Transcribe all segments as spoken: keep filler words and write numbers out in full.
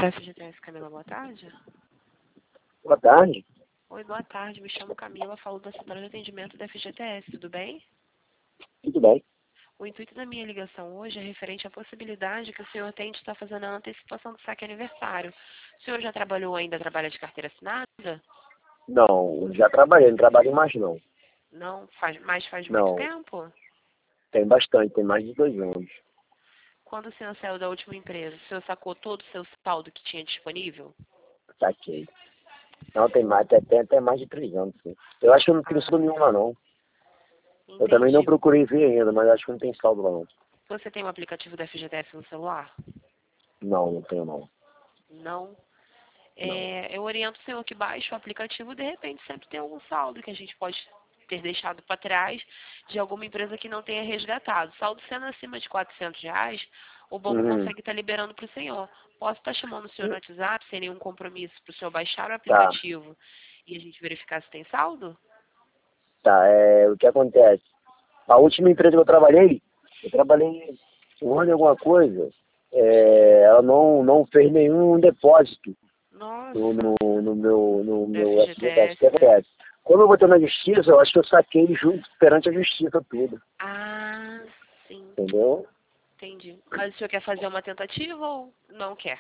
para a F G T S, Camila, boa tarde. Boa tarde. Oi, boa tarde. Me chamo Camila, falo da Central de Atendimento da F G T S, tudo bem? Tudo bem. O intuito da minha ligação hoje é referente à possibilidade que o senhor tente estar fazendo a antecipação do saque aniversário. O senhor já trabalhou ou ainda trabalha de carteira assinada? Não, já trabalhei, não trabalho mais não. Não? Faz, mas faz muito Não, tempo? tem bastante, tem mais de dois anos. Quando o senhor saiu da última empresa, o senhor sacou todo o seu saldo que tinha disponível? Saquei. Não, tem mais, tem, tem até mais de três anos, sim. Eu acho que eu não tenho Ah, saldo nenhum lá não. Eu também não entendi. procurei ver ainda, mas acho que não tem saldo lá não. Você tem o aplicativo da F G T S no celular? Não, não tenho não. Não. Não. É, eu oriento o senhor que baixe o aplicativo, de repente sempre tem algum saldo que a gente pode ter deixado para trás de alguma empresa que não tenha resgatado. Saldo sendo acima de quatrocentos reais, o banco Uhum. consegue estar liberando para o senhor. Posso estar chamando o senhor no WhatsApp sem nenhum compromisso para o senhor baixar o Tá, aplicativo e a gente verificar se tem saldo? tá. É, o que acontece? A última empresa que eu trabalhei, eu trabalhei um ano e alguma coisa, é, ela não, não fez nenhum depósito no, Nossa, no, no meu, no da meu F G T S. O que F G T S, né? acontece? Quando eu botei na justiça, eu acho que eu saquei junto perante a justiça tudo. Ah, sim, Entendeu? entendi. Mas o senhor quer fazer uma tentativa ou não quer?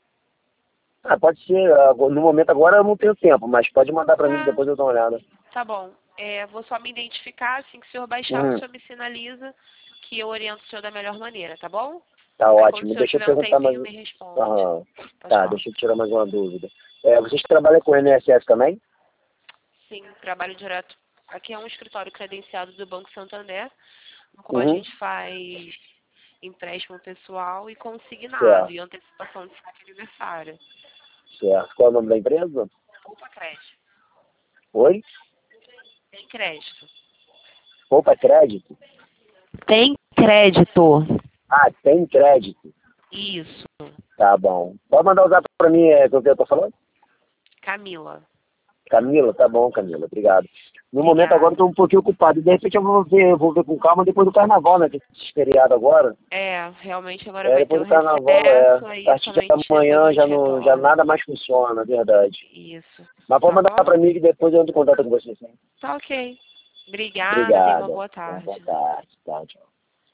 Ah, pode ser. agora- No momento agora eu não tenho tempo, mas pode mandar pra mim que Tá, depois eu dou uma olhada. tá bom. É, vou só me identificar, assim que o senhor baixar, o Uhum. senhor me sinaliza que eu oriento o senhor da melhor maneira, tá bom? Tá Aí quando o ótimo. senhor Deixa eu tiver um perguntar mais. tempinho, me responde. Aham. Pode Tá, falar. deixa eu tirar mais uma dúvida. É, vocês trabalham com o I N S S também? Sim, trabalho direto. Aqui é um escritório credenciado do Banco Santander, no qual a Uhum. gente faz empréstimo pessoal e consignado, Certo, e antecipação de saque aniversário. certo. Qual é o nome da empresa? Opa, crédito. Oi? Tem crédito. Opa, crédito? Tem crédito. Ah, tem crédito. Isso. Tá bom. Pode mandar o zap pra mim, é, o que eu tô falando? Camila. Camila, tá bom, Camila, obrigado. No momento agora eu tô Obrigada. um pouquinho ocupado. De repente eu vou ver, eu vou ver com calma depois do carnaval, né? Que esse feriado agora. É, realmente agora É, vai ter depois o do carnaval, é. recesso, A aí partir de somente depois a amanhã já, gente não, já retorna. nada mais funciona, é verdade. Isso. Mas pode Tá mandar bom? pra mim que depois eu entro em contato com você, sim. Tá ok. Obrigada, tenha uma Obrigado. boa Boa tarde. tarde. Tchau, tchau.